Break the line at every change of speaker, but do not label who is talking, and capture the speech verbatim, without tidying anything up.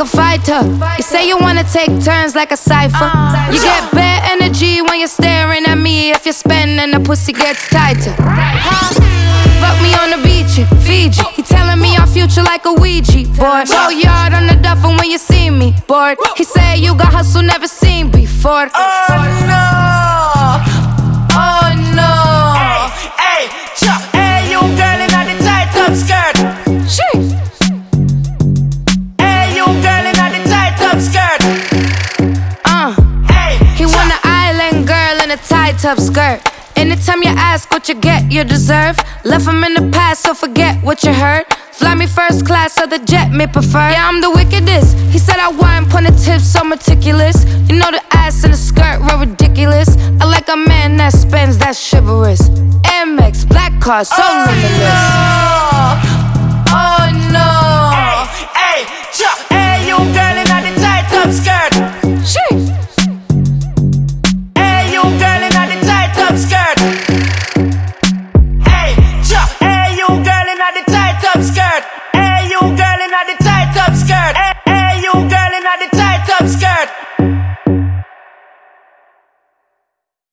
a fighter. You say you wanna take turns like a cipher. You get bad energy when you're staring at me. If you're spending, the pussy gets tighter. Fuck me on the beach in Fiji. He telling me our future like a Ouija board. Go yard on the duffel when you see me bored. He said you got hustle never seen before.
Oh no, oh no. Hey, hey, Chuck. Hey, you girl in the tight top skirt.
Shit.
Hey, you girl in the tight top skirt.
Uh,
Hey,
he want an island girl in a tight top skirt. Anytime you ask what you get, you deserve. Left him in the past, so forget what you heard. Fly me first class, so the jet may prefer. Yeah, I'm the wickedest. He said I wine pon the tips, so meticulous. You know the ass and the skirt were ridiculous. I like a man that spends, that's chivalrous. M X, black car, so
oh
limitless.
no, oh no. Hey, hey, Chuck. Hey, you girl in the tight top skirt.